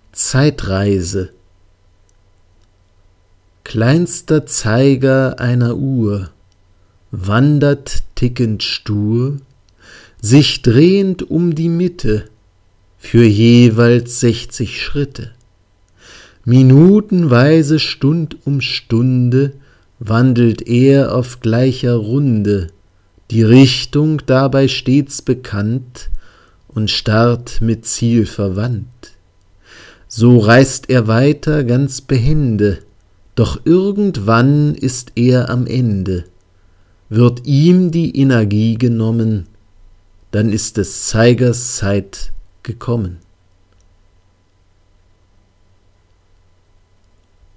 Zeitreise. Kleinster Zeiger einer Uhr wandert tickend stur, sich drehend um die Mitte, für jeweils 60 Schritte. Minutenweise Stund um Stunde wandelt er auf gleicher Runde, die Richtung dabei stets bekannt und Start mit Ziel verwandt. So reist er weiter ganz behende, doch irgendwann ist er am Ende. Wird ihm die Energie genommen, dann ist des Zeigers Zeit gekommen.